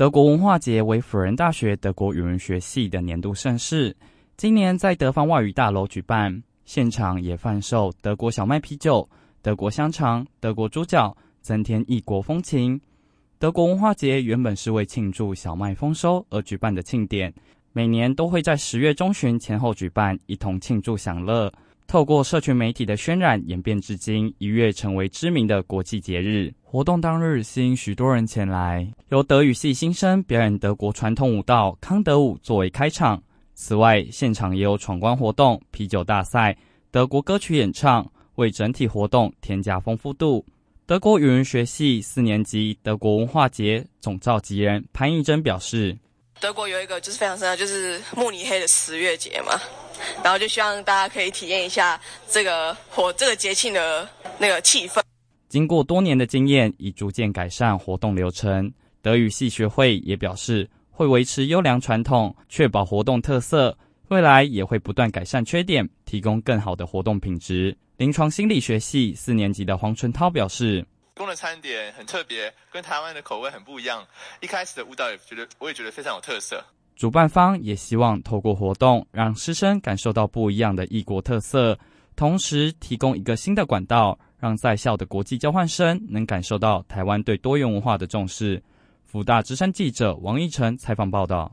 德国文化节为辅仁大学德国语文学系的年度盛事，今年在德方外语大楼举办，现场也贩售德国小麦啤酒、德国香肠、德国猪脚，增添异国风情。德国文化节原本是为庆祝小麦丰收而举办的庆典，每年都会在10月中旬前后举办，一同庆祝享乐。透过社群媒体的渲染，演变至今一跃成为知名的国际节日。活动当日吸引许多人前来，由德语系新生表演德国传统舞蹈康德舞作为开场。此外，现场也有闯关活动、啤酒大赛、德国歌曲演唱，为整体活动添加丰富度。德国语文学系4年级德国文化节总召集人潘义珍表示， 德国有一个就是非常深的，就是慕尼黑的10月节嘛，然后就希望大家可以体验一下这个节庆的那个气氛。 经过多年的经验，已逐渐改善活动流程。德语系学会也表示，会维持优良传统，确保活动特色，未来也会不断改善缺点，提供更好的活动品质。临床心理学系4年级的黄纯涛表示， 提供的餐点很特别，跟台湾的口味很不一样。一开始的舞蹈我也觉得非常有特色。 主办方也希望透过活动，让师生感受到不一样的异国特色，同时提供一个新的管道，让在校的国际交换生能感受到台湾对多元文化的重视。辅大之声记者王义成采访报道。